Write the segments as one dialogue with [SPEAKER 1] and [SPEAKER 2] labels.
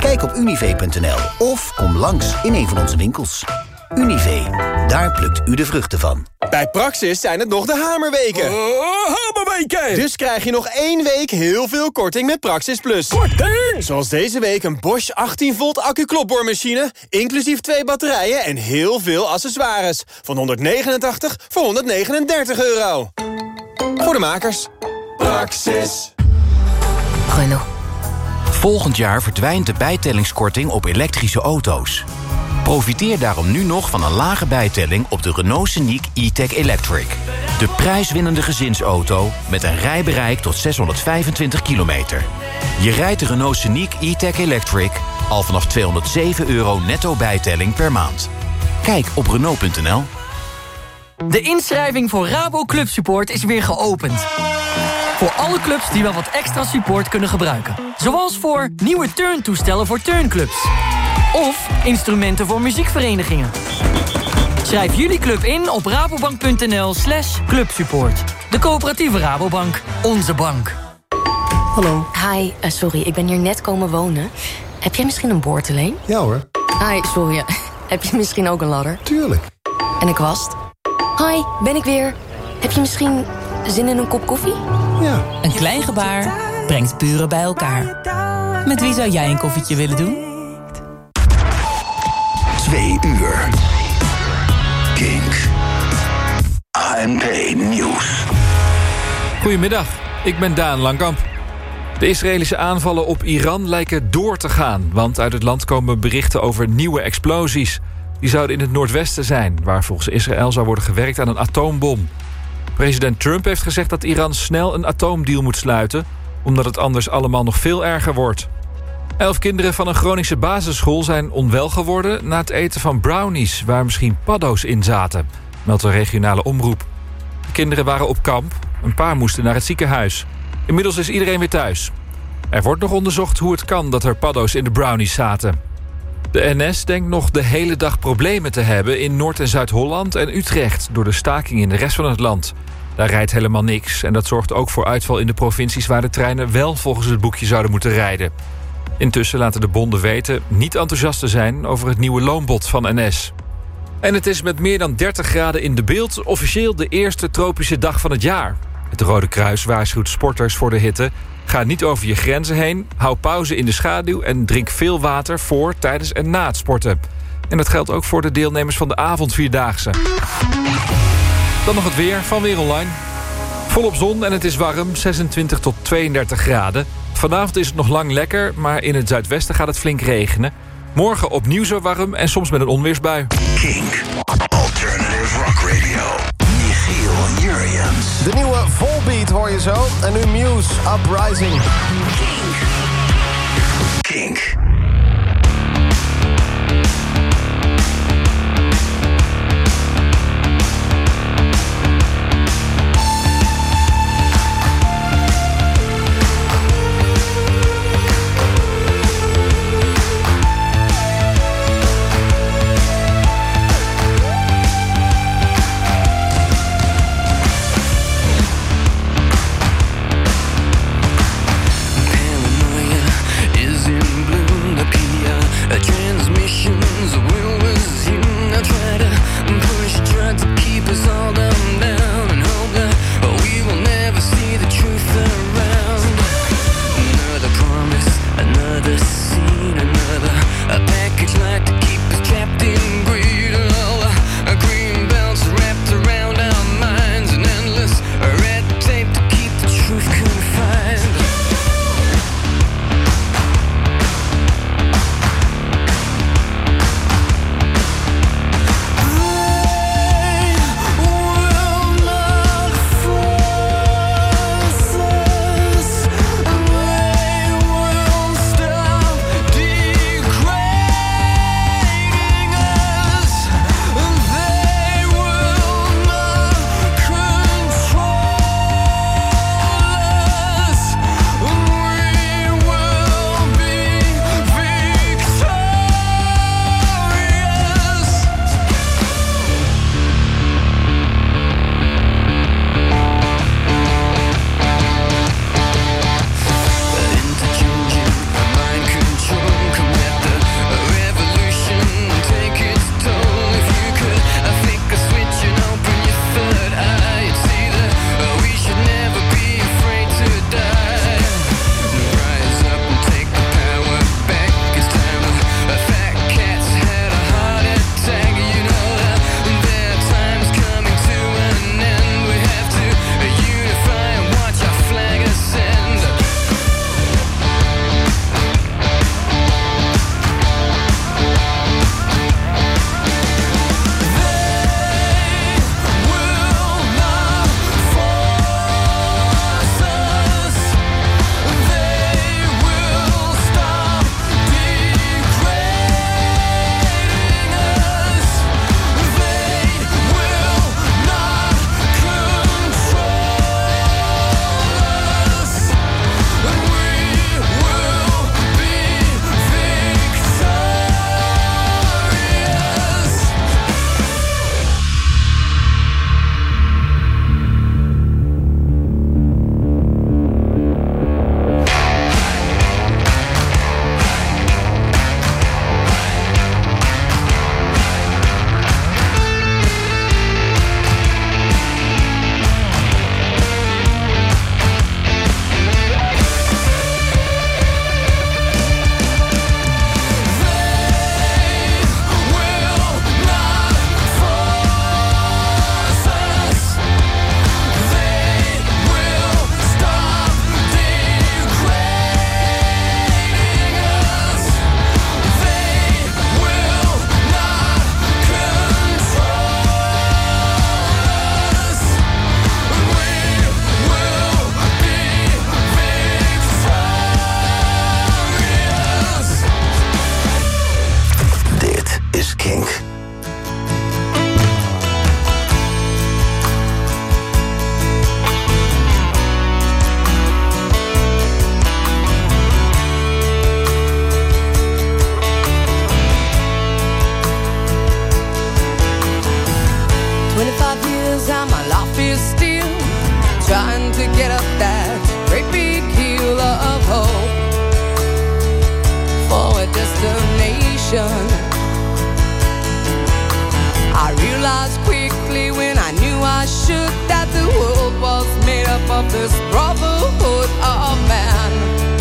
[SPEAKER 1] Kijk op unive.nl of kom langs in een van onze winkels. Unive, daar plukt u de vruchten van.
[SPEAKER 2] Bij Praxis zijn het nog de hamerweken.
[SPEAKER 3] Hamerweken!
[SPEAKER 2] Dus krijg je nog 1 week heel veel korting met Praxis Plus.
[SPEAKER 3] Korting!
[SPEAKER 2] Zoals deze week een Bosch 18 volt accu-klopboormachine, inclusief 2 batterijen en heel veel accessoires. Van 189 voor 139 euro. Voor de makers. Praxis.
[SPEAKER 4] Renault.
[SPEAKER 5] Volgend jaar verdwijnt de bijtellingskorting op elektrische auto's. Profiteer daarom nu nog van een lage bijtelling op de Renault Scenic E-Tech Electric. De prijswinnende gezinsauto met een rijbereik tot 625 kilometer. Je rijdt de Renault Scenic E-Tech Electric al vanaf €207 netto bijtelling per maand. Kijk op Renault.nl.
[SPEAKER 4] De inschrijving voor Rabo Club Support is weer geopend. Voor alle clubs die wel wat extra support kunnen gebruiken. Zoals voor nieuwe turntoestellen voor turnclubs. Of instrumenten voor muziekverenigingen. Schrijf jullie club in op rabobank.nl/clubsupport. De coöperatieve Rabobank. Onze bank.
[SPEAKER 6] Hallo.
[SPEAKER 7] Hi, sorry, ik ben hier net komen wonen. Heb jij misschien een boorteleen?
[SPEAKER 6] Ja hoor.
[SPEAKER 7] Hi, sorry. Heb je misschien ook een ladder?
[SPEAKER 6] Tuurlijk.
[SPEAKER 7] En een kwast? Hi, ben ik weer. Heb je misschien zin in een kop koffie?
[SPEAKER 6] Ja.
[SPEAKER 8] Een klein gebaar brengt buren bij elkaar. Met wie zou jij een koffietje willen doen?
[SPEAKER 9] 2 uur. Kink. ANP Nieuws.
[SPEAKER 10] Goedemiddag, ik ben Daan Langkamp. De Israëlische aanvallen op Iran lijken door te gaan, want uit het land komen berichten over nieuwe explosies. Die zouden in het noordwesten zijn, waar volgens Israël zou worden gewerkt aan een atoombom. President Trump heeft gezegd dat Iran snel een atoomdeal moet sluiten, omdat het anders allemaal nog veel erger wordt. 11 kinderen van een Groningse basisschool zijn onwel geworden na het eten van brownies, waar misschien paddo's in zaten, meldt de regionale omroep. De kinderen waren op kamp, een paar moesten naar het ziekenhuis. Inmiddels is iedereen weer thuis. Er wordt nog onderzocht hoe het kan dat er paddo's in de brownies zaten. De NS denkt nog de hele dag problemen te hebben in Noord- en Zuid-Holland en Utrecht door de staking in de rest van het land. Daar rijdt helemaal niks en dat zorgt ook voor uitval in de provincies waar de treinen wel volgens het boekje zouden moeten rijden. Intussen laten de bonden weten niet enthousiast te zijn over het nieuwe loonbod van NS. En het is met meer dan 30 graden in de beeld officieel de eerste tropische dag van het jaar. Het Rode Kruis waarschuwt sporters voor de hitte. Ga niet over je grenzen heen, hou pauze in de schaduw en drink veel water voor, tijdens en na het sporten. En dat geldt ook voor de deelnemers van de avondvierdaagse. Dan nog het weer van Weer Online. Volop zon en het is warm, 26 tot 32 graden. Vanavond is het nog lang lekker, maar in het zuidwesten gaat het flink regenen. Morgen opnieuw zo warm en soms met een onweersbui.
[SPEAKER 9] Kink. Alternative Rock Radio. Michiel Jurjens.
[SPEAKER 11] De nieuwe Volbeat hoor je zo. En nu Muse, Uprising.
[SPEAKER 9] Kink.
[SPEAKER 12] Paranoia is in bloom.
[SPEAKER 3] nation. I realized quickly when I knew I should that the world was made up of this brotherhood of man.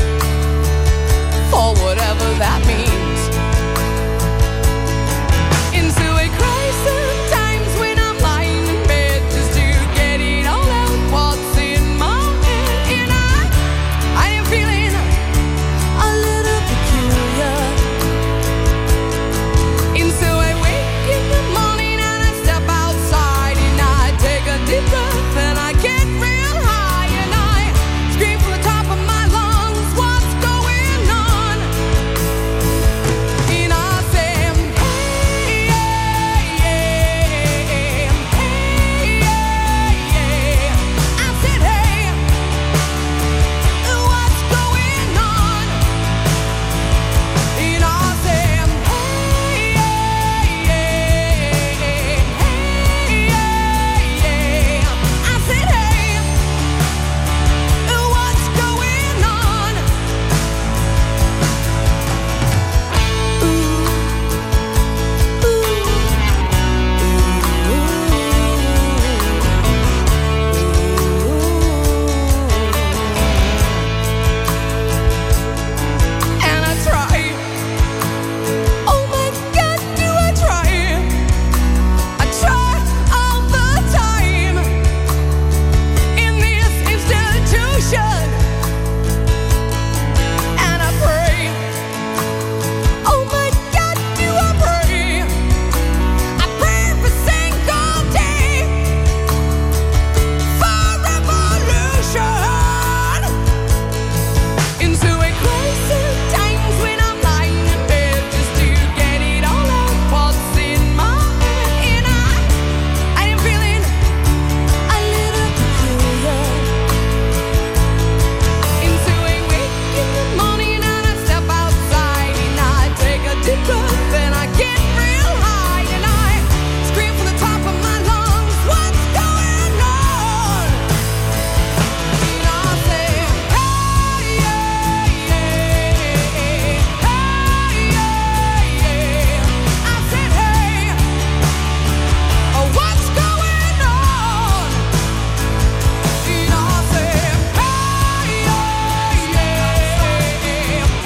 [SPEAKER 3] For whatever that means. Into a crisis times when I'm lying in bed just to get it all out what's in my head. And I am feeling a little peculiar. And so I wake in the morning and I step outside and I take a deep breath and I get real high and I scream from the top of my lungs, what's going on? And I say, hey, yeah, yeah, hey, yeah, yeah. I said, hey, what's going on? And I say, hey, yeah, yeah, hey, yeah, yeah. I said, hey, what's going on? And I try. Oh my God, do I try? I try all the time in this institution. And I pray. Oh my God, do I pray? I pray every single day for revolution. Into a crisis times when I'm lying in bed just to get it all out what's in my head. And I am feeling a little peculiar. Into a wake in the morning and I step outside and I take a deep breath and I get real high and I scream from the top of my lungs, what's going on? And I say, hey, yeah, yeah, hey, yeah, yeah. I said, hey, what's going on? And I say, hey, yeah, yeah, hey, yeah, yeah.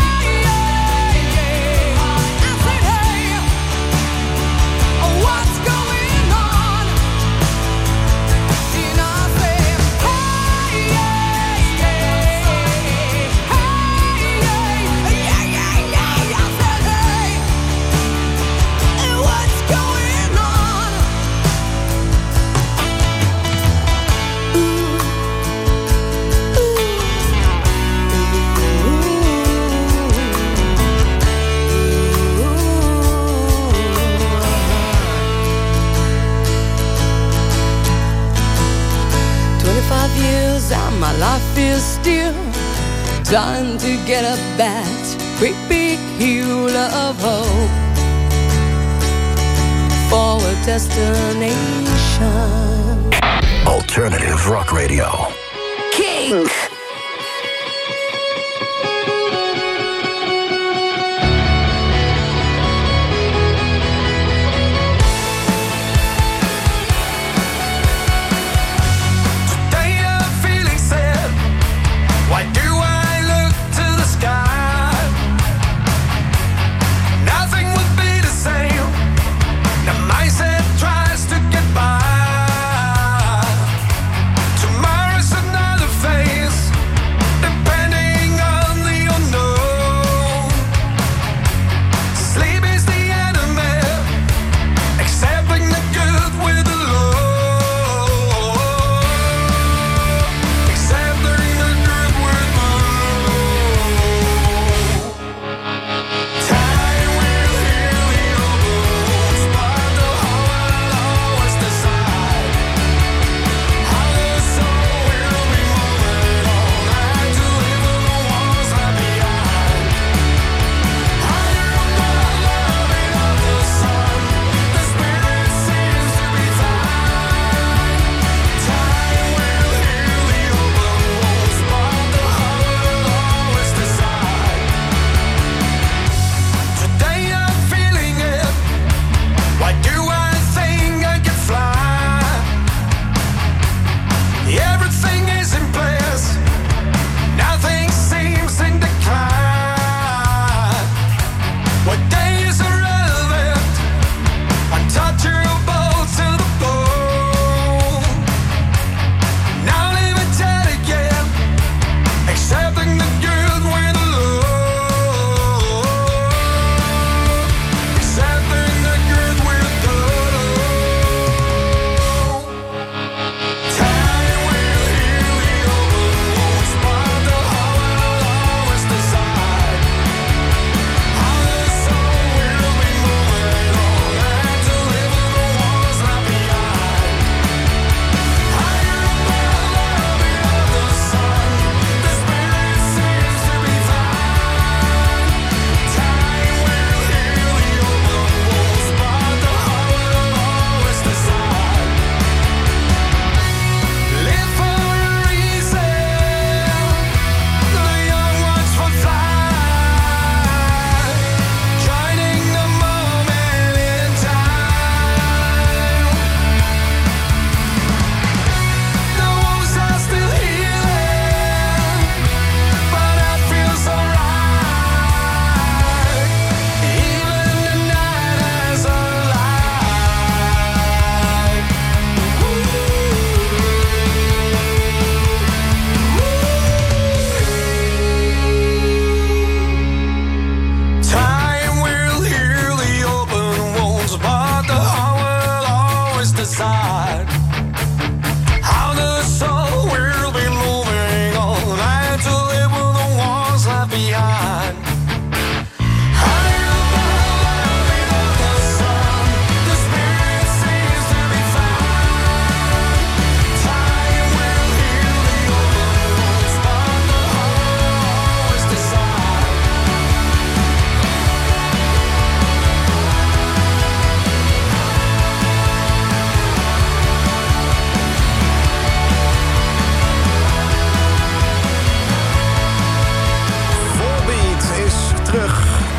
[SPEAKER 3] I said, hey, what's going on? And I say, hey, yeah, yeah, hey, yeah, yeah, yeah. I said, hey, what's going on? Years and my life is still trying to get up that great big hill of hope for a destination.
[SPEAKER 9] Alternative Rock Radio.
[SPEAKER 3] Kink.
[SPEAKER 6] Why do I look to the sky? Nothing would be the same. The mindset tries to get by. Tomorrow's another phase.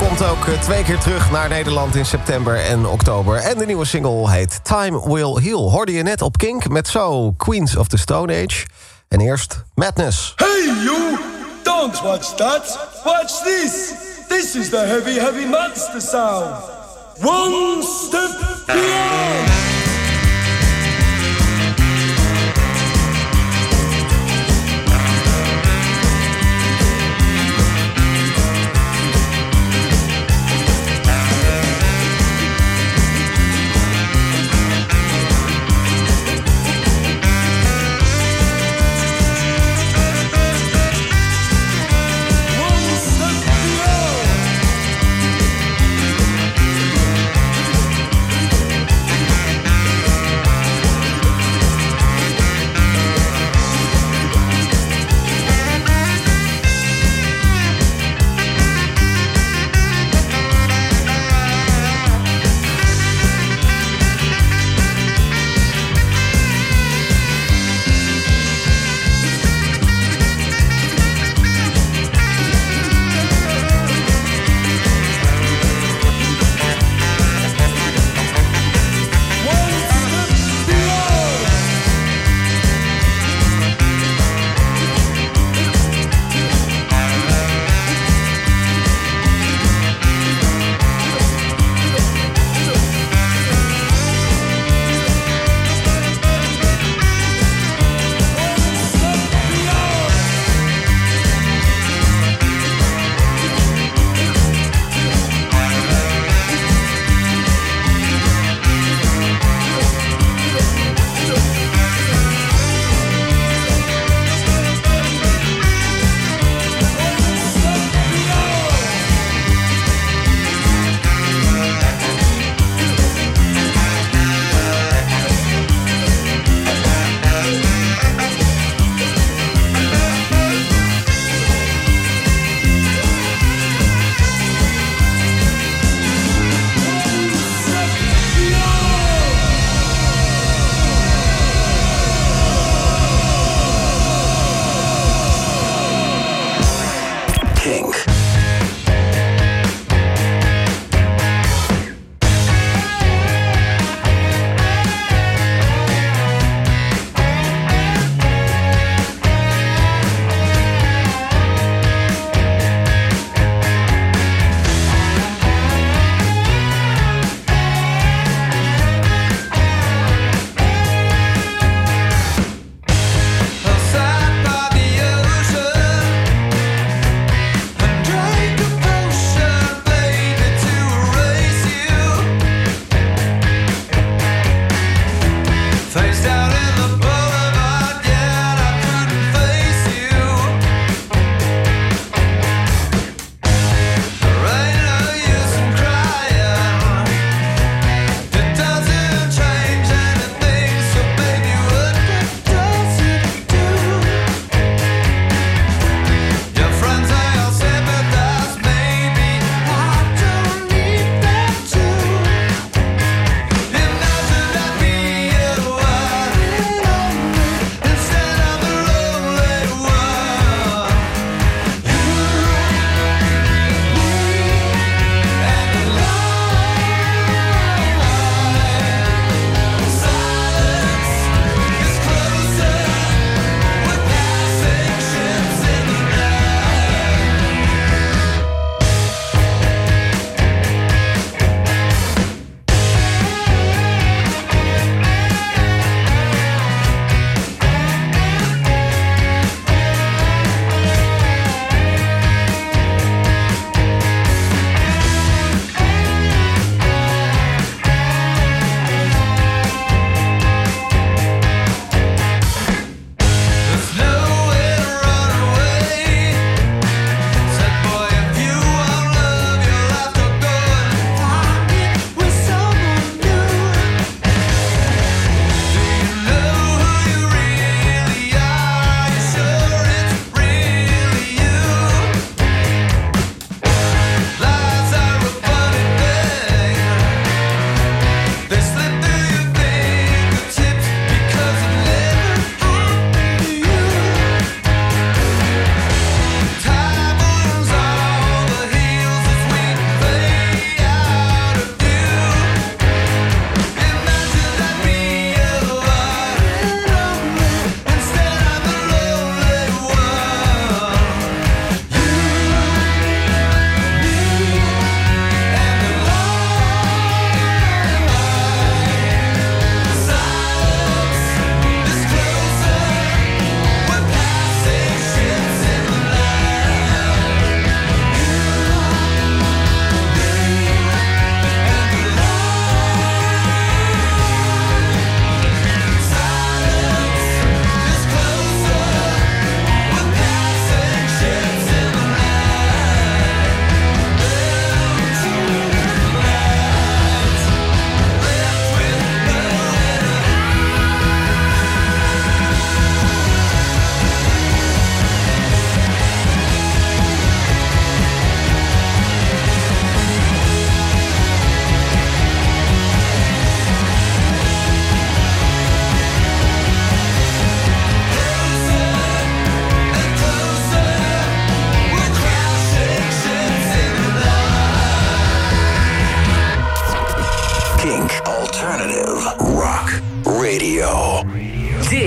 [SPEAKER 11] komt ook 2 keer terug naar Nederland in september en oktober. En de nieuwe single heet Time Will Heal. Hoorde je net op Kink met zo Queens of the Stone Age. En eerst Madness.
[SPEAKER 12] Hey you! Don't watch that! Watch this! This is the heavy, heavy monster sound! One step beyond!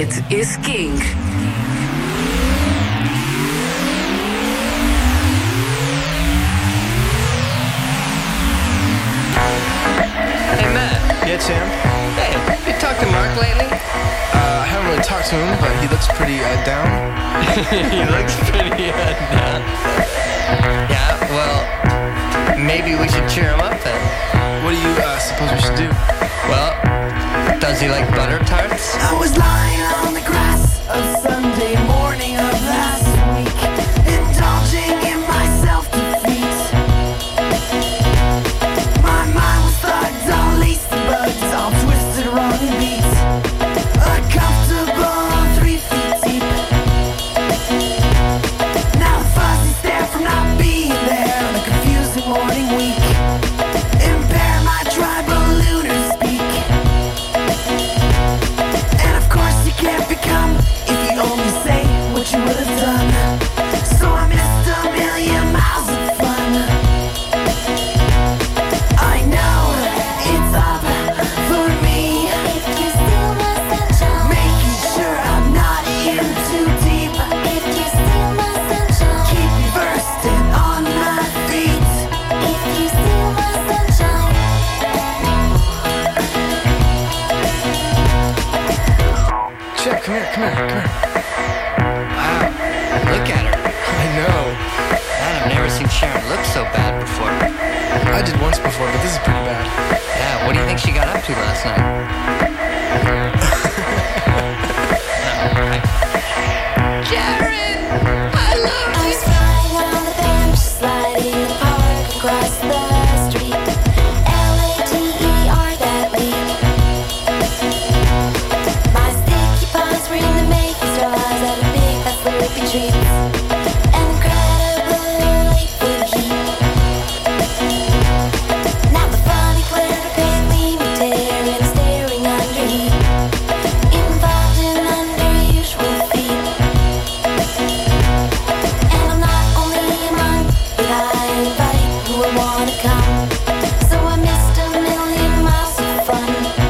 [SPEAKER 13] Dit is Kink.
[SPEAKER 14] Hey, Matt.
[SPEAKER 15] Yeah, Sam?
[SPEAKER 14] Hey, you talked to Mark lately?
[SPEAKER 15] I haven't really talked to him, but he looks pretty down.
[SPEAKER 14] He looks pretty down. Yeah, well, maybe we should cheer him up then.
[SPEAKER 15] What do you suppose we should do?
[SPEAKER 14] Well, does he like butter tarts?
[SPEAKER 3] I was lying on the grass of Sunday morning of last week, indulging in my self-defeat. My mind was thugged, all laced and bugged, all twisted, wrong and beat. Uncomfortable, 3 feet deep. Now the fuzzy stare from not being there on a confusing morning week. Impair my tribal lunar speak. And of course you can't become if you only say what you would have done. So I missed a million miles of fun. I know it's up for me. If you steal my sunshine, making sure I'm not in too deep. If you steal my sunshine, keep me bursting on my feet. If you steal my sunshine.
[SPEAKER 15] Chip, come here.
[SPEAKER 14] Wow, look at her.
[SPEAKER 15] I know.
[SPEAKER 14] Man, I've never seen Sharon look so bad before.
[SPEAKER 15] I did once before, but this is pretty bad.
[SPEAKER 14] Yeah, what do you think she got up to last night? Sharon, I love you.
[SPEAKER 3] I was flying on the bench, sliding the park across the street. LATER that week. My sticky paws were in the making straws at a big fat slurpy treats. An incredible liquid heat. Now the funny glare of pale tear and staring under heat. Involved in unusual feet. And I'm not only a monk, but I invite who I wanna come. So I missed a million miles of fun.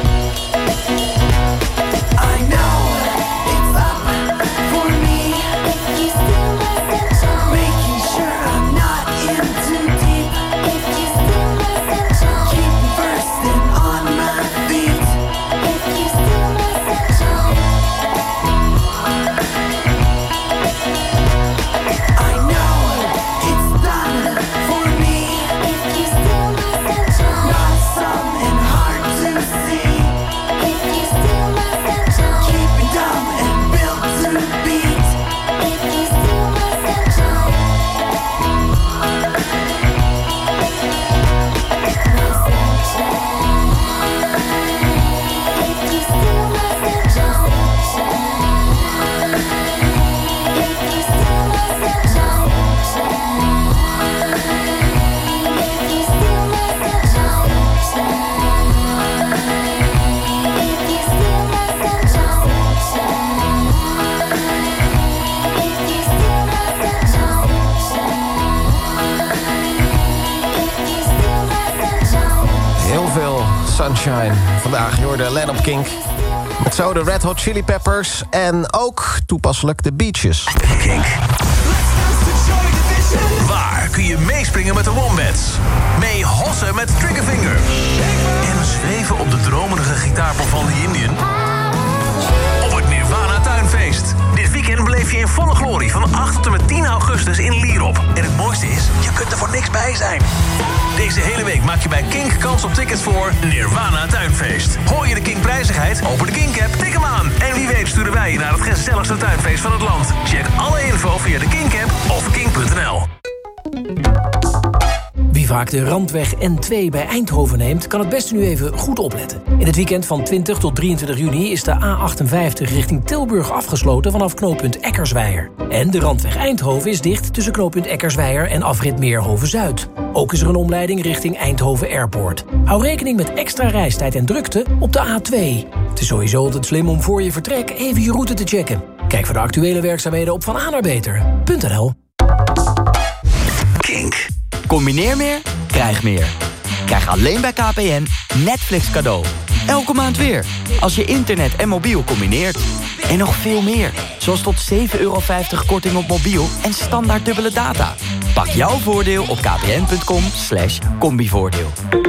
[SPEAKER 3] I know it's up for me. If you steal my sunshine, making sure I'm not in too deep. If you steal my sunshine, keep me bursting on my feet. If you steal my sunshine. I know it's done for me. If you steal my sunshine, not something hard to see. If you steal my sunshine, keep me dumb and built to beat. If you steal my sunshine, my sunshine. If you steal my sunshine, if you steal my sunshine, if you steal my sunshine, if you steal my sunshine, if you steal my sunshine, if you steal my sunshine.
[SPEAKER 11] Heel veel sunshine. Vandaag hoorde Lennon Kink. Met zo de Red Hot Chili Peppers. En ook toepasselijk de Beaches.
[SPEAKER 9] Kink. Waar kun je meespringen met de Wombats? Mee hossen met Triggerfinger. En zweven op de dromerige gitaarpop van The Indian. Op het Nirvana Tuinfeest. Dit weekend beleef je in volle glorie van 8 tot en met 10 augustus in Lierop. En het mooiste is, je kunt er voor niks bij zijn. Deze hele week maak je bij Kink kans op tickets voor Nirvana Tuinfeest. Hoor je de Kink prijzigheid? Open de Kink-app, tik hem aan. En wie weet sturen wij je naar het gezelligste tuinfeest van het land. Check alle info via de Kink-app of kink.nl.
[SPEAKER 16] Wie vaak de Randweg N2 bij Eindhoven neemt, kan het beste nu even goed opletten. In het weekend van 20 tot 23 juni is de A58 richting Tilburg afgesloten vanaf knooppunt Eckersweijer. En de Randweg Eindhoven is dicht tussen knooppunt Eckersweijer en afrit Meerhoven-Zuid. Ook is er een omleiding richting Eindhoven Airport. Hou rekening met extra reistijd en drukte op de A2. Het is sowieso altijd slim om voor je vertrek even je route te checken. Kijk voor de actuele werkzaamheden op vananaarbeter.nl.
[SPEAKER 9] Kink.
[SPEAKER 17] Combineer meer, krijg meer. Krijg alleen bij KPN Netflix cadeau. Elke maand weer, als je internet en mobiel combineert. En nog veel meer. Zoals tot €7,50 korting op mobiel en standaard dubbele data. Pak jouw voordeel op kpn.com/combivoordeel.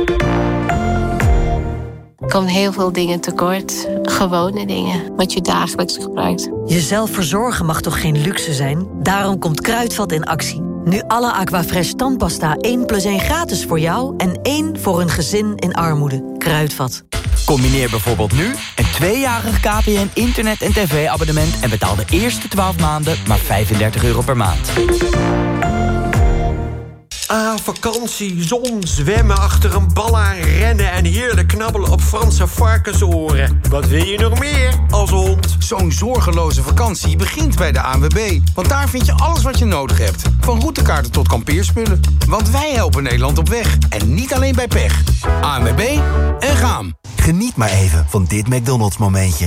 [SPEAKER 13] Er komen heel veel dingen tekort. Gewone dingen, wat je dagelijks gebruikt.
[SPEAKER 18] Jezelf verzorgen mag toch geen luxe zijn? Daarom komt Kruidvat in actie. Nu alle Aquafresh tandpasta 1+1 gratis voor jou... en 1 voor een gezin in armoede. Kruidvat.
[SPEAKER 17] Combineer bijvoorbeeld nu een 2-jarig KPN internet- en tv-abonnement... en betaal de eerste 12 maanden maar €35 per maand.
[SPEAKER 19] Vakantie, zon, zwemmen, achter een bal aan rennen... en heerlijk knabbelen op Franse varkensoren. Wat wil je nog meer als hond?
[SPEAKER 20] Zo'n zorgeloze vakantie begint bij de ANWB. Want daar vind je alles wat je nodig hebt. Van routekaarten tot kampeerspullen. Want wij helpen Nederland op weg. En niet alleen bij pech. ANWB en gaan.
[SPEAKER 21] Geniet maar even van dit McDonald's momentje.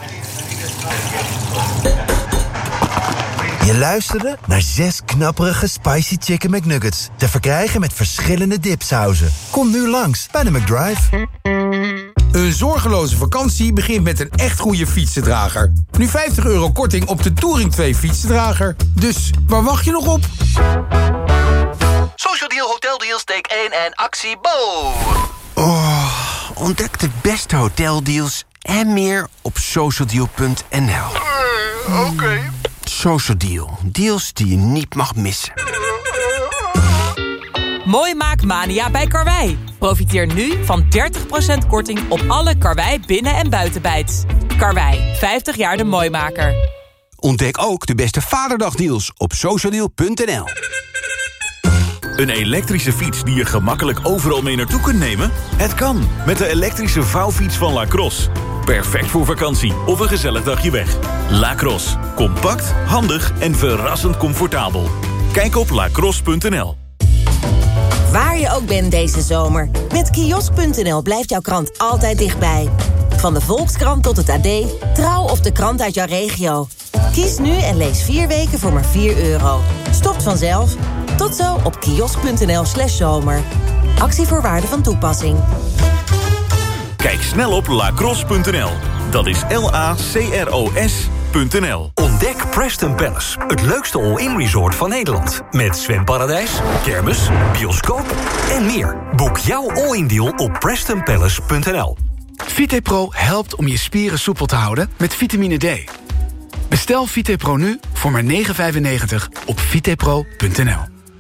[SPEAKER 21] Je luisterde naar 6 knapperige Spicy Chicken McNuggets. Te verkrijgen met verschillende dipsauzen. Kom nu langs bij de McDrive.
[SPEAKER 20] Een zorgeloze vakantie begint met een echt goede fietsendrager. Nu €50 korting op de Touring 2 fietsendrager. Dus waar wacht je nog op?
[SPEAKER 22] Social Deal, Hotel Deals, take 1 en actie Bo.
[SPEAKER 23] Ontdek de beste hoteldeals en meer op socialdeal.nl.
[SPEAKER 22] Oké.
[SPEAKER 23] Social Deal. Deals die je niet mag missen.
[SPEAKER 8] Mooi Maakmania bij Karwei. Profiteer nu van 30% korting op alle Karwei binnen- en buitenbijts. Karwei, 50 jaar de mooimaker.
[SPEAKER 23] Ontdek ook de beste Vaderdagdeals op socialdeal.nl.
[SPEAKER 24] Een elektrische fiets die je gemakkelijk overal mee naartoe kunt nemen? Het kan, met de elektrische vouwfiets van Lacrosse. Perfect voor vakantie of een gezellig dagje weg. Lacrosse. Compact, handig en verrassend comfortabel. Kijk op lacrosse.nl.
[SPEAKER 25] Waar je ook bent deze zomer. Met kiosk.nl blijft jouw krant altijd dichtbij. Van de Volkskrant tot het AD, Trouw of de krant uit jouw regio. Kies nu en lees 4 weken voor maar €4. Stopt vanzelf. Tot zo op kiosk.nl/zomer. Actievoorwaarden van toepassing.
[SPEAKER 24] Kijk snel op lacrosse.nl. Dat is LACROS.nl.
[SPEAKER 26] Ontdek Preston Palace, het leukste all-in resort van Nederland. Met zwemparadijs, kermis, bioscoop en meer. Boek jouw all-in deal op prestonpalace.nl.
[SPEAKER 27] VitePro helpt om je spieren soepel te houden met vitamine D. Bestel VitePro nu voor maar €9,95 op vitepro.nl.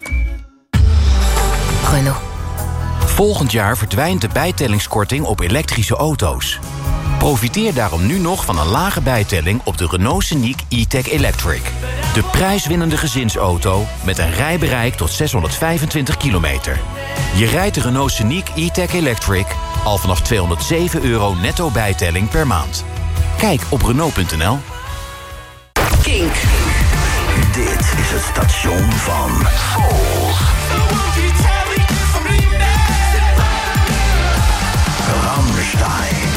[SPEAKER 5] Renault. Volgend jaar verdwijnt de bijtellingskorting op elektrische auto's. Profiteer daarom nu nog van een lage bijtelling op de Renault Scenic E-Tech Electric. De prijswinnende gezinsauto met een rijbereik tot 625 kilometer. Je rijdt de Renault Scenic E-Tech Electric al vanaf €207 netto bijtelling per maand. Kijk op Renault.nl.
[SPEAKER 1] Kink. Dit is het station van Soul. Rammstein.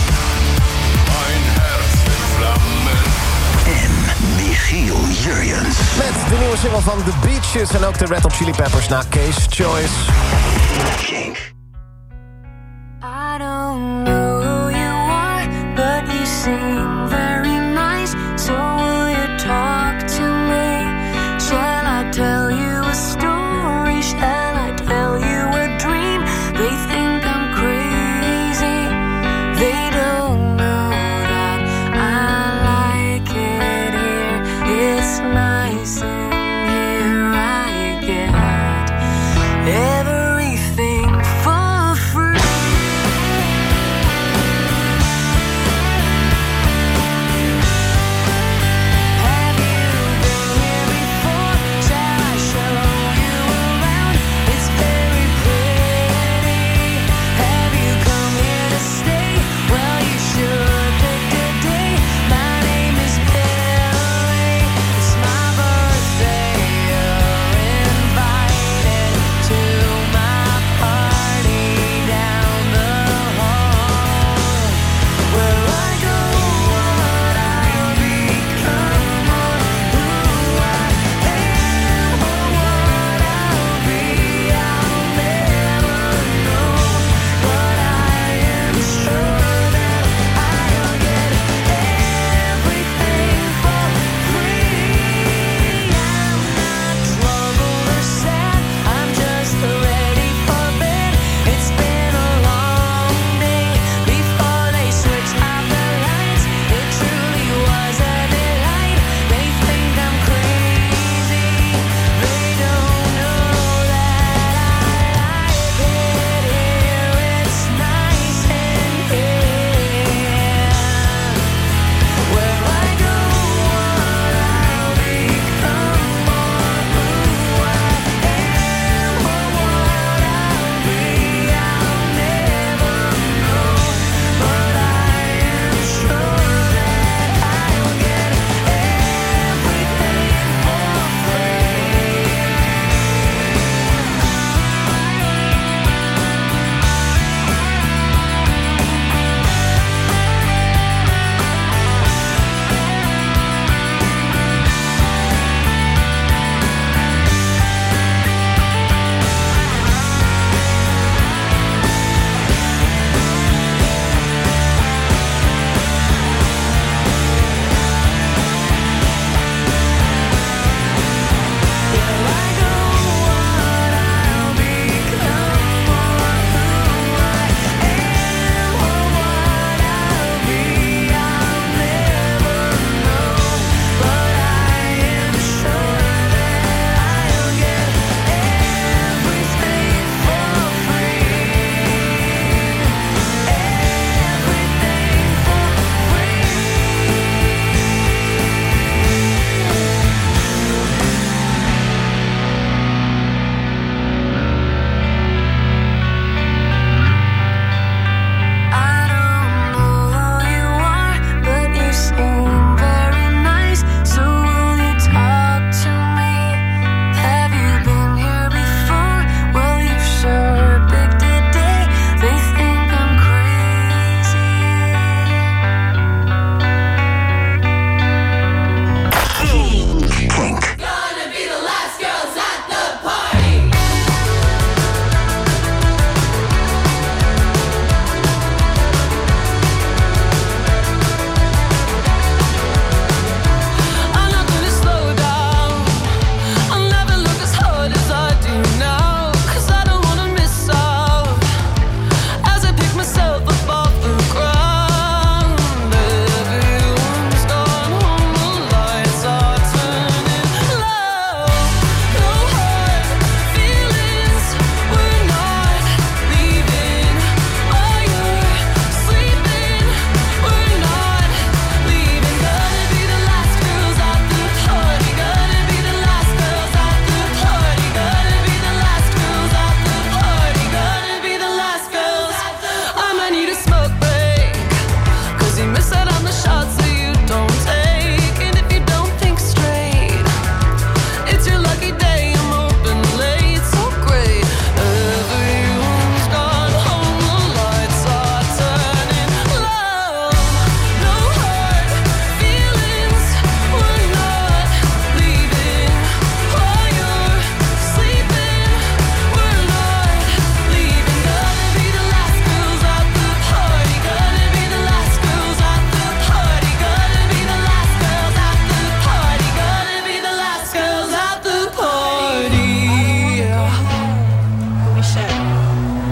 [SPEAKER 1] En Michiel Jurjens.
[SPEAKER 11] Met de nieuwe single van The Beaches en ook de Red Hot Chili Peppers na Case Choice.
[SPEAKER 3] I don't know who you are, but you seem very nice. So will you talk to me? Shall I tell you a story? Shall I tell you a dream? They think I'm crazy. They don't know that I like it here. It's nice and here I get everything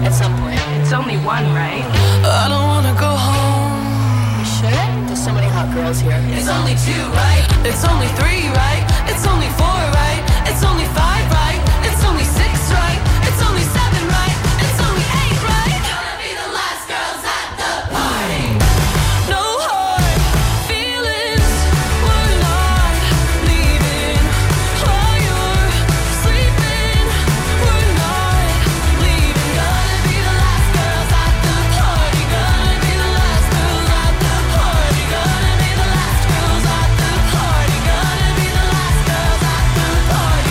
[SPEAKER 3] At some point. It's only one, right? I don't wanna go home. You sure? There's so many hot girls here. It's only 2, right? It's only 3, right? It's only 4, right? It's only 5, right? It's only 6, right? It's only 7, right? It's only 8, right? Gonna be the last girls at the party. No hard feelings. We're not leaving while you're sleeping. We're not leaving. Gonna be the last girls at the party. Gonna be the last girls at the party. Gonna be the last girls at the party. Gonna be the last girls at the party.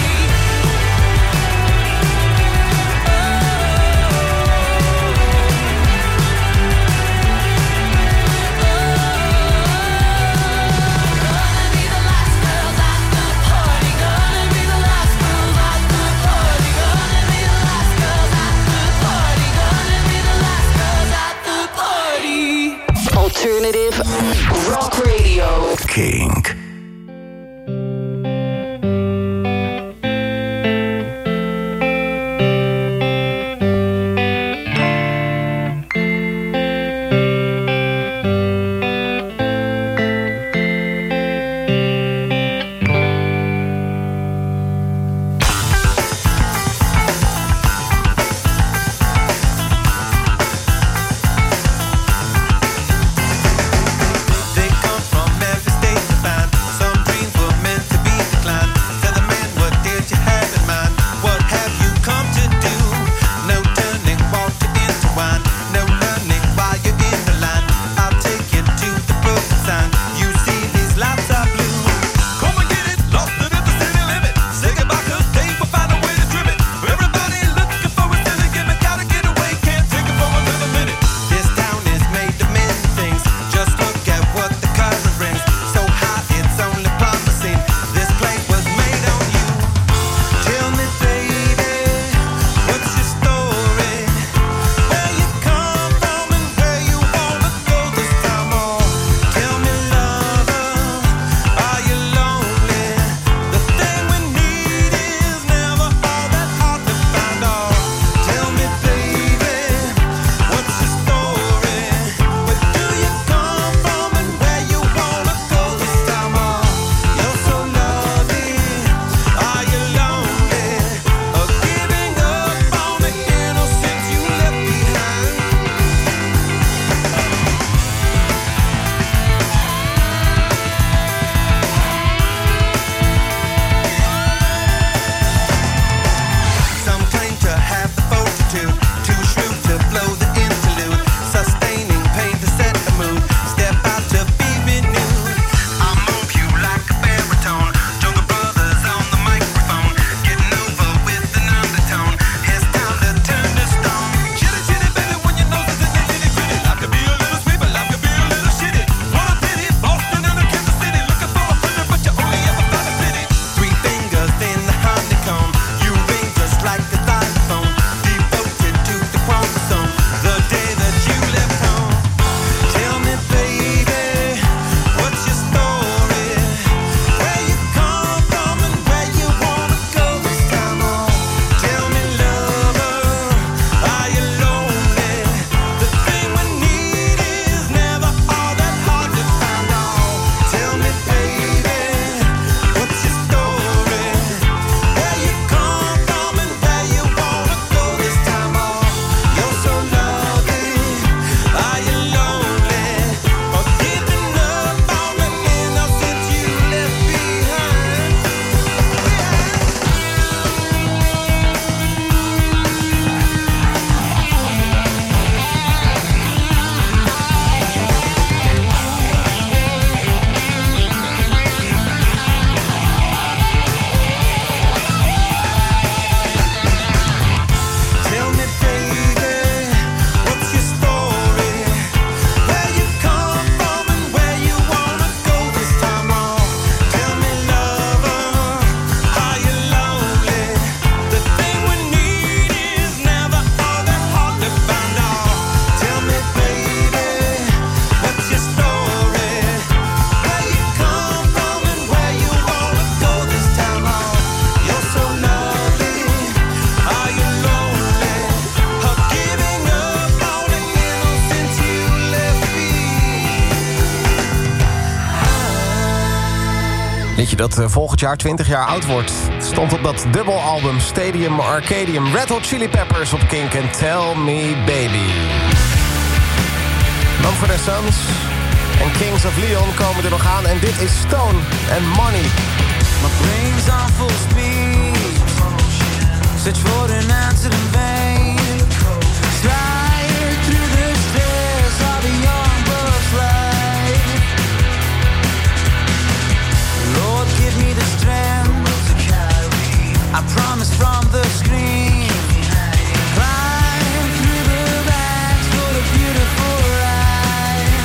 [SPEAKER 2] Alternative Rock Radio.
[SPEAKER 23] Kink.
[SPEAKER 4] They come from every state to find
[SPEAKER 11] Liedje dat volgend jaar 20 jaar oud wordt. Het stond op dat dubbelalbum Stadium Arcadium. Red Hot Chili Peppers op Kink en Tell Me Baby. Mumford & Sons en Kings of Leon komen er nog aan. En dit is Stone and Money.
[SPEAKER 4] My brain's on full speed. Search for an answer in vain. Slide through the stairs of a young bug's life. Lord, give me the strength to carry. I promise from the screen. Climb through the ranks for the beautiful life.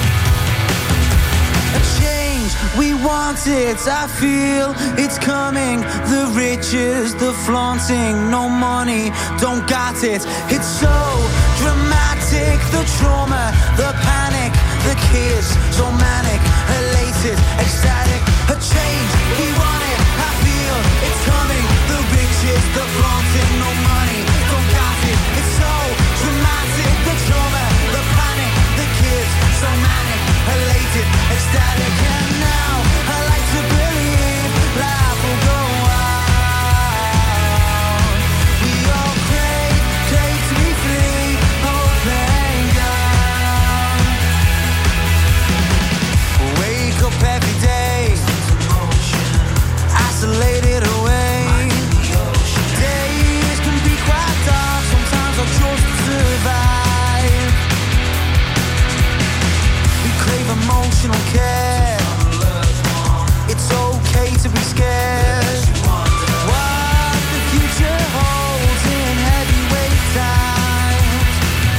[SPEAKER 4] A change, we want it, I feel it's coming. The riches, the flaunting, no money, don't got it. It's so dramatic, the trauma, the panic, the kids, so manic, elated, ecstatic. A change, we want it, I feel it's coming. The riches, the flaunting, no money, don't got it. It's so dramatic, the trauma, the panic, the kids, so manic, elated, ecstatic. And now I like to believe life will go on. We all crave to be free, oh thank God. Wake up every day, isolated away. Days can be quite dark, sometimes I chose to survive. We crave emotional care. It's okay to be scared. What the future holds in heavyweight times.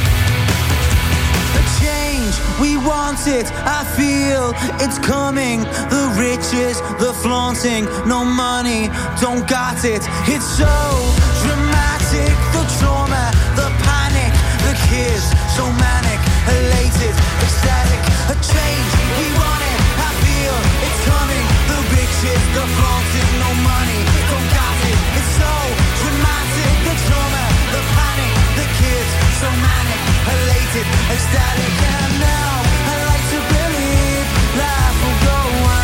[SPEAKER 4] A change, we want it, I feel it's coming. The riches, the flaunting, no money, don't got it. It's so dramatic, the trauma, the panic, the kids, so manic, elated, ecstatic. A change, we want it, I feel it's coming. The riches, the flaunting, no money, don't got it. It's so dramatic, the trauma, the panic, the kids, so manic, elated, ecstatic. And now I like to believe life will go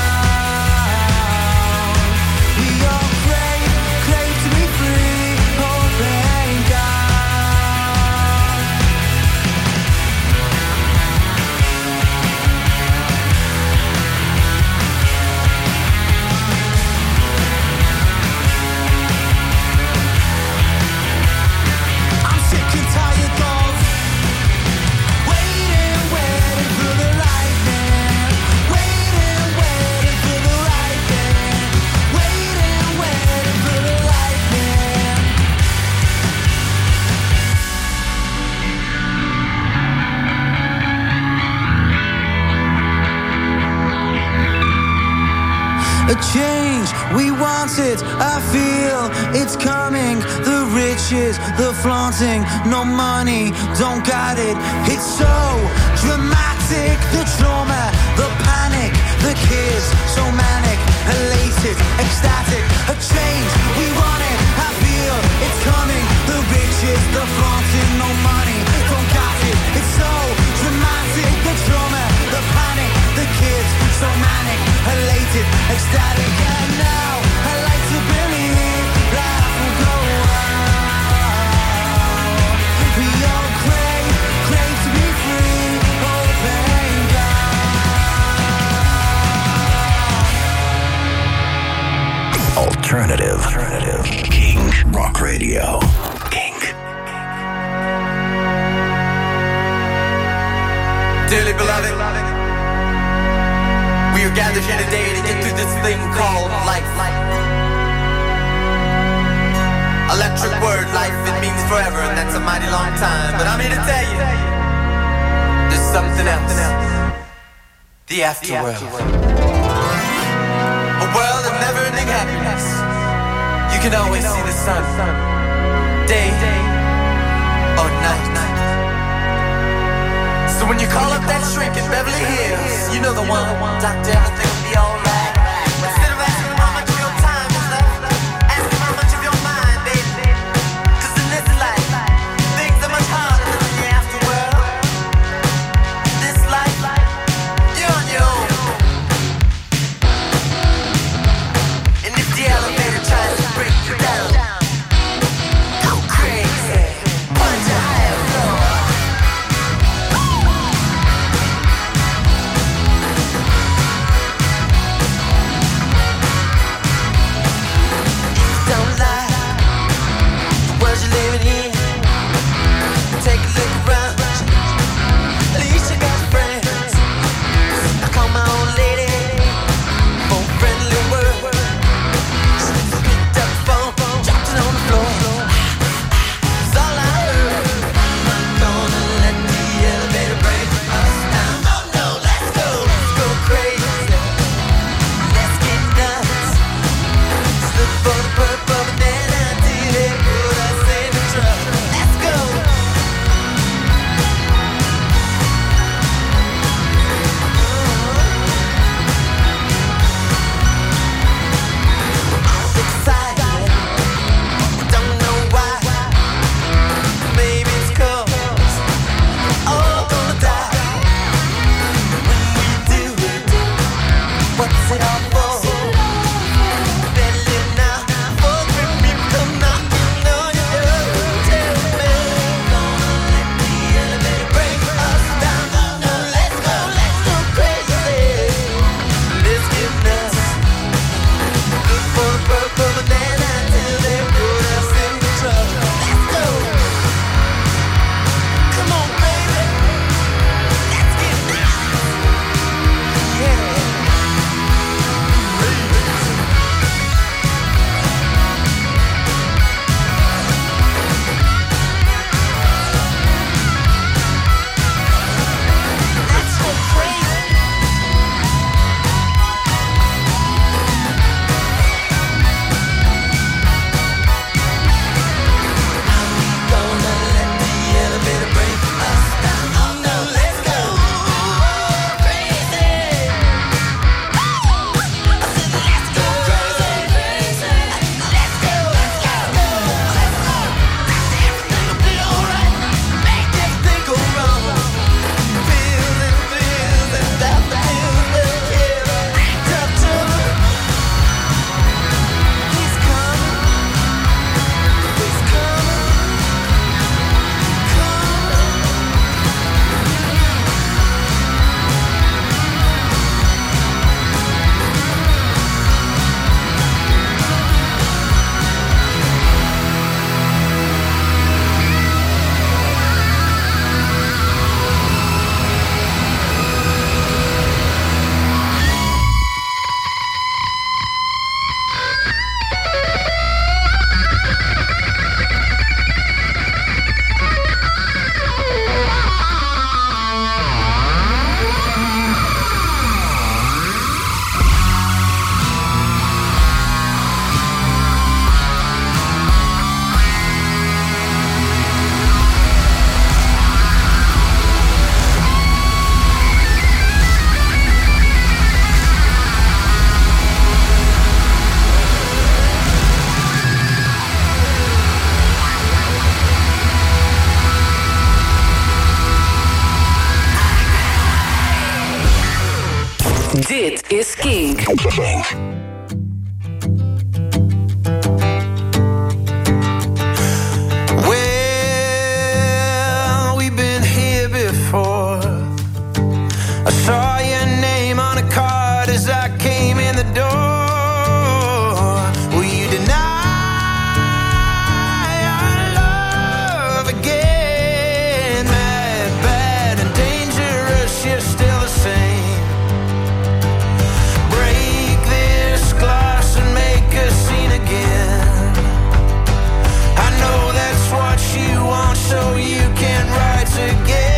[SPEAKER 4] on. We all crave to be free, oh thank God. I'm sick and tired of waiting for the lightning, waiting for the lightning, waiting for the lightning. A change, we want it, I feel it's coming. The riches, the flaunting, no money, don't got it. It's so dramatic, the trauma, the panic, the kids, so manic, elated, ecstatic. A change, we want it, I feel it's coming. The riches, the flaunting, no money, don't got it. It's so dramatic, the trauma, the panic, the kids, so manic, elated, ecstatic. And now I like to believe life will go on. We all crave to be free, oh thank God.
[SPEAKER 1] Alternative. Kink Rock Radio. Kink.
[SPEAKER 4] Dearly beloved, we are gathered here today to get through this thing called life. Electric word, life, it means forever, and that's a mighty long time. But I'm here to tell you, there's something else. The afterworld. A world of never-ending happiness. You can always see the sun, day or night. So when you call up that shrink in Beverly Hills, you know the one, Dr. Everything will be alright. Instead of asking how much of your time is left, ask him how much of your mind, baby. 'Cause in this life, things are much harder than in the afterworld. This life, you're on your own.
[SPEAKER 2] Dit is Kink.
[SPEAKER 4] Well, we've been here before. I saw your name on a card as I came in the door. Will you deny our love again? Mad, bad, and dangerous, you're still the same. Break this glass and make a scene again. I know that's what you want, so you can write again.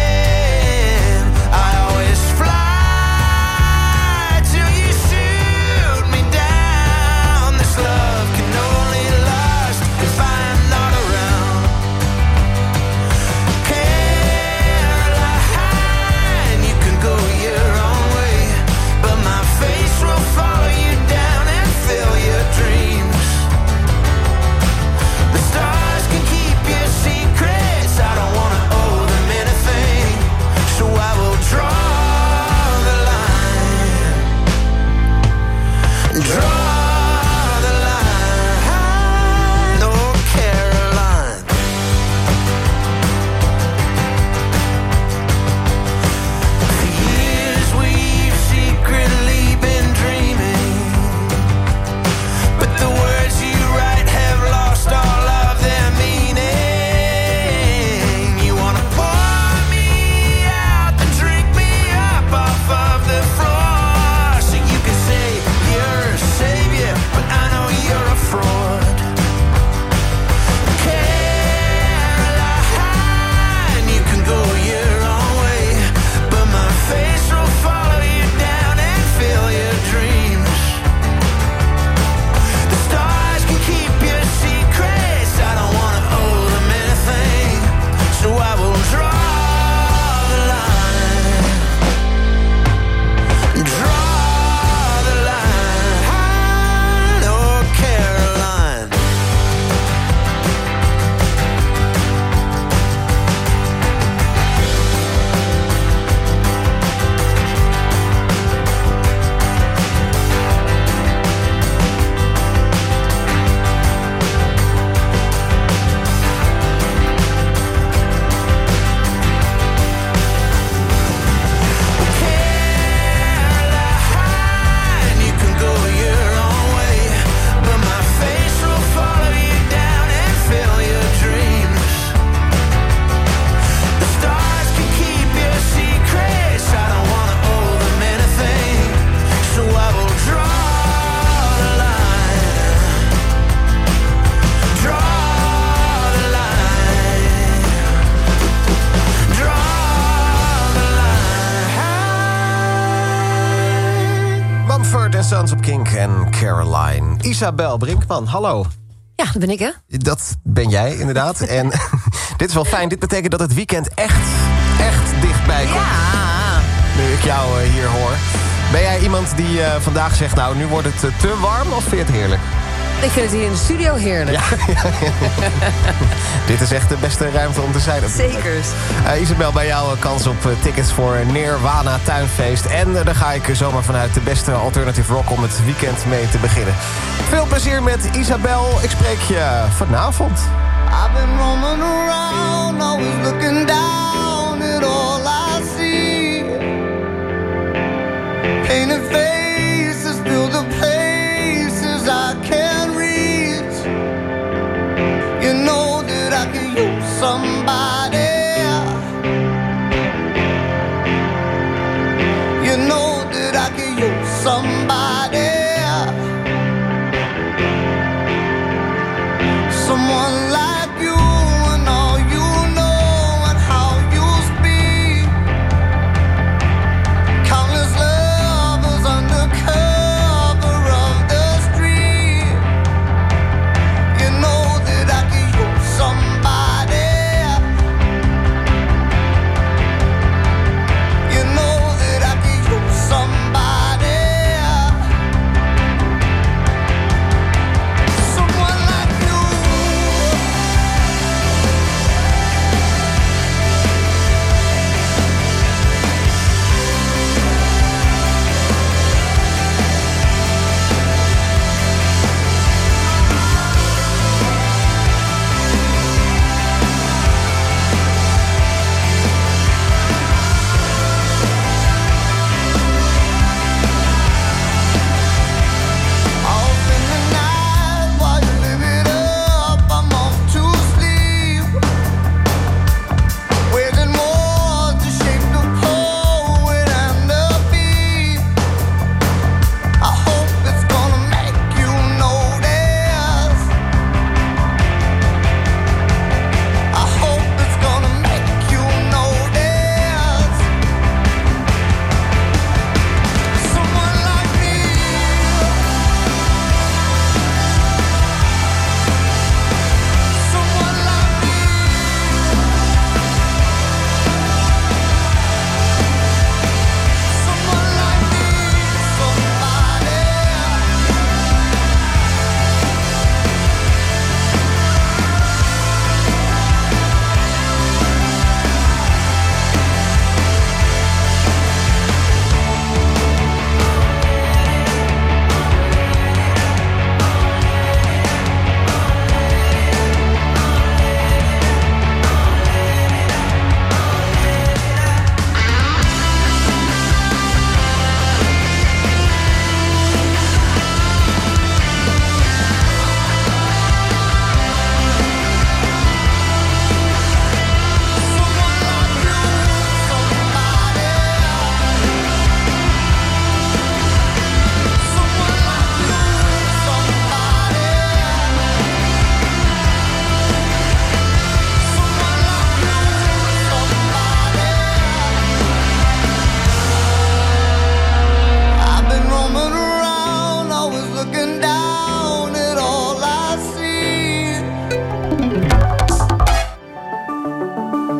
[SPEAKER 11] Sons op Kink en Caroline. Isabel Brinkman, hallo.
[SPEAKER 6] Ja, dat ben ik, hè?
[SPEAKER 11] Dat ben jij, inderdaad. En dit is wel fijn. Dit betekent dat het weekend echt dichtbij komt.
[SPEAKER 6] Ja.
[SPEAKER 11] Nu ik jou hier hoor. Ben jij iemand die vandaag zegt, nou, nu wordt het te warm of vind je het heerlijk?
[SPEAKER 6] Ik vind het hier in de studio heerlijk.
[SPEAKER 11] Ja. Dit is echt de beste ruimte om te zijn.
[SPEAKER 6] Zeker.
[SPEAKER 11] Isabel, bij jou kans op tickets voor Nirvana Tuinfeest. En daar ga ik zomaar vanuit de beste alternative rock om het weekend mee te beginnen. Veel plezier met Isabel. Ik spreek je vanavond.
[SPEAKER 4] I've been roaming around, always looking down at all I see. Painted faces fill the places I can't reach. You know that I can use somebody. You know that I can use somebody. Someone like you and all you know and how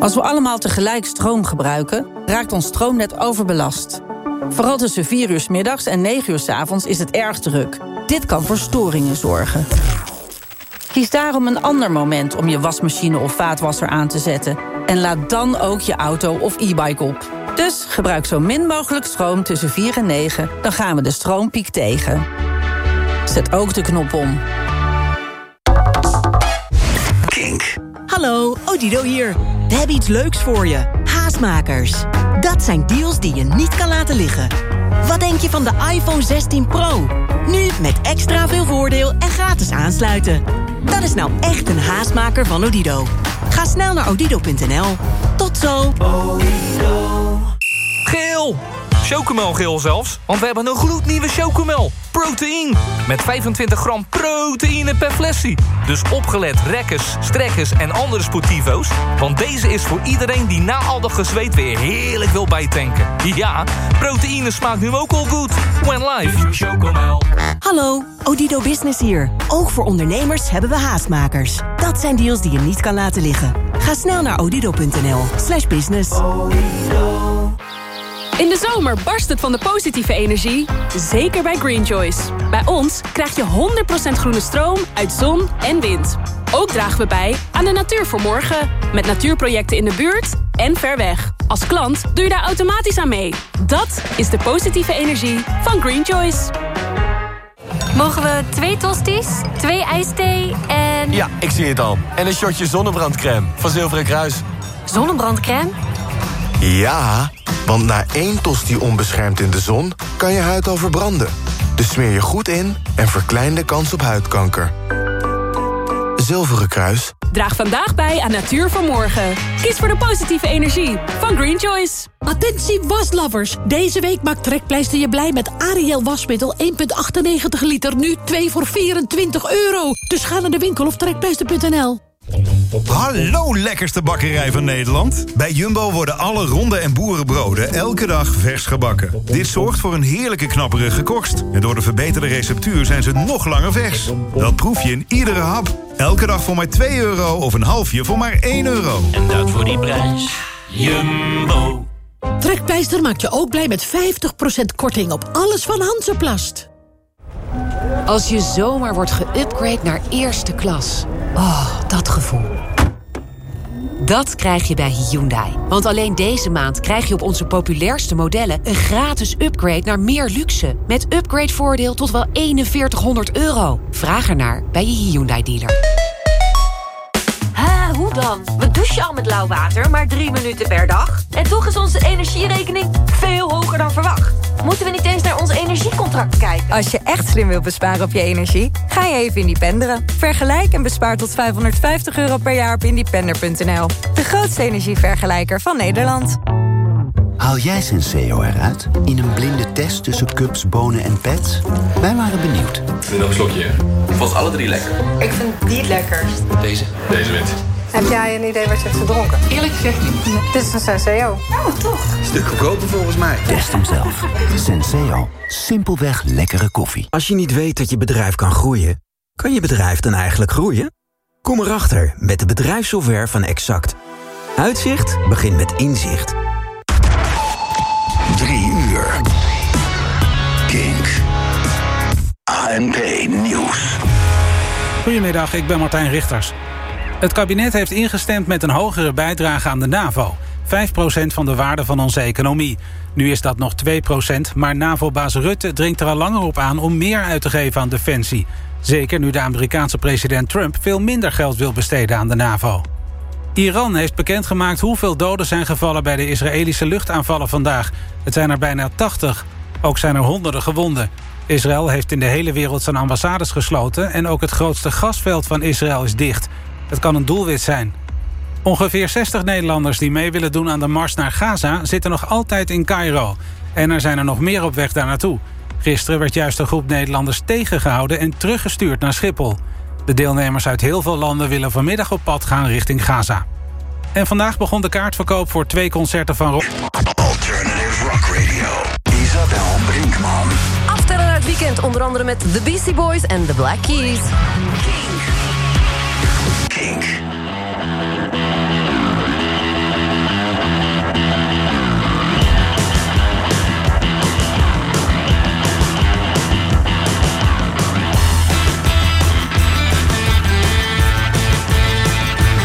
[SPEAKER 7] Als we allemaal tegelijk stroom gebruiken, raakt ons stroomnet overbelast. Vooral tussen 4 uur 's middags en 9 uur 's avonds is het erg druk. Dit kan voor storingen zorgen. Kies daarom een ander moment om je wasmachine of vaatwasser aan te zetten. En laad dan ook je auto of e-bike op. Dus gebruik zo min mogelijk stroom tussen 4 en 9. Dan gaan we de stroompiek tegen. Zet ook de knop om.
[SPEAKER 9] Kink. Hallo, Odido hier. We hebben iets leuks voor je. Haastmakers. Dat zijn deals die je niet kan laten liggen. Wat denk je van de iPhone 16 Pro? Nu met extra veel voordeel en gratis aansluiten. Dat is nou echt een haastmaker van Odido. Ga snel naar odido.nl. Tot zo.
[SPEAKER 10] Geel! Chocomelgeel zelfs, want we hebben een gloednieuwe Chocomel. Proteïne. Met 25 gram proteïne per flesje. Dus opgelet rekkers, strekkers en andere sportivo's. Want deze is voor iedereen die na al dat gezweet weer heerlijk wil bijtanken. Ja, proteïne smaakt nu ook al goed. When live. Chocomel.
[SPEAKER 9] Hallo, Odido Business hier. Ook voor ondernemers hebben we haastmakers. Dat zijn deals die je niet kan laten liggen. Ga snel naar odido.nl/business.
[SPEAKER 12] In de zomer barst het van de positieve energie, zeker bij Green Choice. Bij ons krijg je 100% groene stroom uit zon en wind. Ook dragen we bij aan de natuur voor morgen, met natuurprojecten in de buurt en ver weg. Als klant doe je daar automatisch aan mee. Dat is de positieve energie van Green Choice.
[SPEAKER 14] Mogen we 2 tosties, 2 ijsthee en...
[SPEAKER 15] Ja, ik zie het al. En een shotje zonnebrandcrème van Zilveren Kruis.
[SPEAKER 14] Zonnebrandcrème?
[SPEAKER 16] Ja, want na 1 tosti onbeschermd in de zon kan je huid al verbranden. Dus smeer je goed in en verklein de kans op huidkanker. Zilveren Kruis.
[SPEAKER 12] Draag vandaag bij aan Natuur voor Morgen. Kies voor de positieve energie van Green Choice.
[SPEAKER 28] Attentie waslovers. Deze week maakt Trekpleister je blij met Ariel wasmiddel 1,98 liter. Nu 2 voor €24. Dus ga naar de winkel of trekpleister.nl.
[SPEAKER 29] Hallo lekkerste bakkerij van Nederland. Bij Jumbo worden alle ronde en boerenbroden elke dag vers gebakken. Dit zorgt voor een heerlijke knapperige korst. En door de verbeterde receptuur zijn ze nog langer vers. Dat proef je in iedere hap. Elke dag voor maar €2 of een halfje voor maar €1.
[SPEAKER 30] En dat voor die prijs. Jumbo.
[SPEAKER 28] Trekpleister maakt je ook blij met 50% korting op alles van Hansaplast.
[SPEAKER 6] Als je zomaar wordt geüpgrade naar eerste klas. Oh, dat gevoel. Dat krijg je bij Hyundai. Want alleen deze maand krijg je op onze populairste modellen een gratis upgrade naar meer luxe. Met upgradevoordeel tot wel €4100. Vraag ernaar bij je Hyundai-dealer.
[SPEAKER 14] Hoe dan? We douchen al met lauw water, maar 3 minuten per dag. En toch is onze energierekening veel hoger dan verwacht. Moeten we niet eens naar ons energiecontract kijken?
[SPEAKER 31] Als je echt slim wilt besparen op je energie, ga je even independeren. Vergelijk en bespaar tot €550 per jaar op independer.nl. De grootste energievergelijker van Nederland.
[SPEAKER 1] Haal jij Senseo eruit in een blinde test tussen cups, bonen en pets? Wij waren benieuwd.
[SPEAKER 32] Nog een slokje, hè? Ik vond alle 3 lekker.
[SPEAKER 14] Ik vind die het lekkerst.
[SPEAKER 32] Deze wint.
[SPEAKER 14] Heb jij een idee wat je hebt gedronken?
[SPEAKER 32] Eerlijk gezegd niet.
[SPEAKER 14] Dit is een Senseo. Oh, toch?
[SPEAKER 32] Stuk goedkoper volgens mij.
[SPEAKER 1] Test hem zelf. Senseo. Simpelweg lekkere koffie.
[SPEAKER 33] Als je niet weet dat je bedrijf kan groeien, kan je bedrijf dan eigenlijk groeien? Kom erachter met de bedrijfssoftware van Exact. Uitzicht begint met inzicht.
[SPEAKER 23] 3 uur. Kink. ANP Nieuws.
[SPEAKER 34] Goedemiddag, ik ben Martijn Richters. Het kabinet heeft ingestemd met een hogere bijdrage aan de NAVO. 5% van de waarde van onze economie. Nu is dat nog 2%, maar NAVO-baas Rutte dringt er al langer op aan om meer uit te geven aan defensie. Zeker nu de Amerikaanse president Trump veel minder geld wil besteden aan de NAVO. Iran heeft bekendgemaakt hoeveel doden zijn gevallen bij de Israëlische luchtaanvallen vandaag. Het zijn er bijna 80. Ook zijn er honderden gewonden. Israël heeft in de hele wereld zijn ambassades gesloten en ook het grootste gasveld van Israël is dicht. Het kan een doelwit zijn. Ongeveer 60 Nederlanders die mee willen doen aan de mars naar Gaza zitten nog altijd in Cairo. En er zijn er nog meer op weg daar naartoe. Gisteren werd juist een groep Nederlanders tegengehouden en teruggestuurd naar Schiphol. De deelnemers uit heel veel landen willen vanmiddag op pad gaan richting Gaza. En vandaag begon de kaartverkoop voor 2 concerten van
[SPEAKER 23] Alternative Rock Radio. Isabel Brinkman.
[SPEAKER 6] Aftellen naar het weekend, onder andere met The Beastie Boys en The Black Keys.
[SPEAKER 23] Kink.